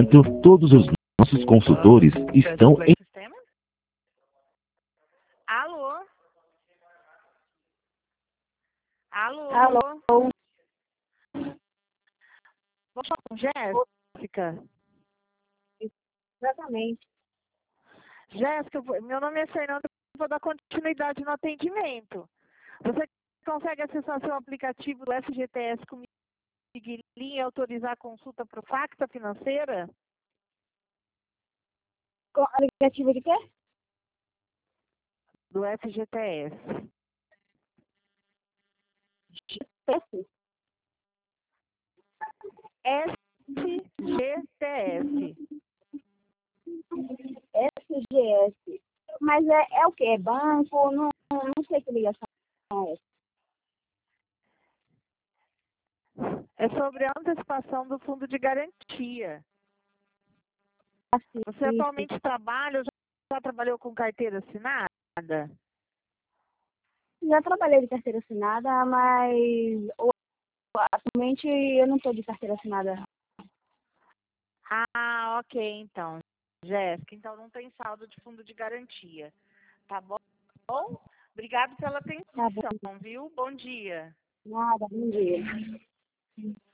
momento, todos os nossos consultores estão em... Alô? Alô? Alô? Vou falar com Jéssica. Exatamente. Jéssica, meu nome é Fernanda, eu vou dar continuidade no atendimento. Você consegue acessar seu aplicativo do FGTS comigo e autorizar a consulta para o Facta Financeira? Aplicativo de quê? Do FGTS. FGTS. SGS. Mas é o quê? É banco? Não sei que ligação é essa. É sobre a antecipação do fundo de garantia. Você atualmente trabalha ou já trabalhou com carteira assinada? Já trabalhei de carteira assinada, mas atualmente eu não estou de carteira assinada. Ah, ok, então. Jéssica, então não tem saldo de fundo de garantia. Tá bom? Obrigado pela atenção, Tá bom. viu? Bom dia. Nada, bom dia.